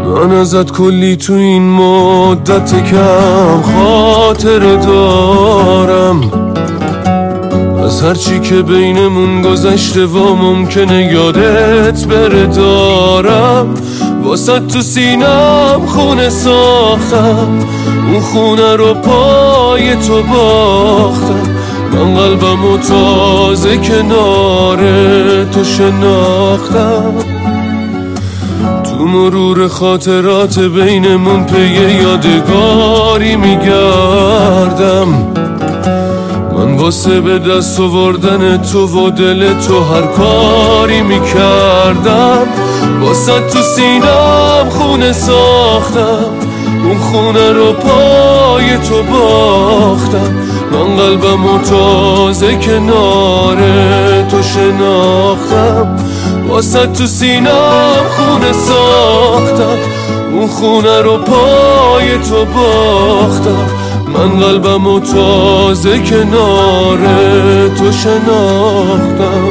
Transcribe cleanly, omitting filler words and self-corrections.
من ازت کلی تو این مدت کم خاطره دارم، از هرچی که بینمون گذشته و ممکنه یادت بره دارم. واسه تو سینم خونه ساختم، اون خونه رو پای تو باختم. من قلبمو تازه کنار تو شناختم. تو مرور خاطرات بینمون پی یادگاری میگردم. من واسه به دست آوردن تو و دل تو هر کاری میکردم. واسه تو سینم خونه ساختم، اون خونه رو پای تو باختم. من قلبمو تازه کنار تو شناختم. واسه تو سینم خونه ساختم، اون خونه رو پای تو باختم. من قلبمو تازه کنار تو شناختم.